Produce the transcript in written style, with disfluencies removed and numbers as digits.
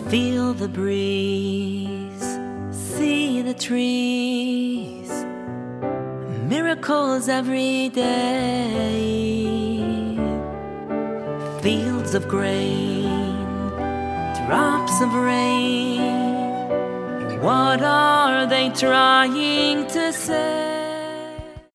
Feel the breeze, see the trees, miracles every day. Fields of grain, drops of rain. What are they trying to say?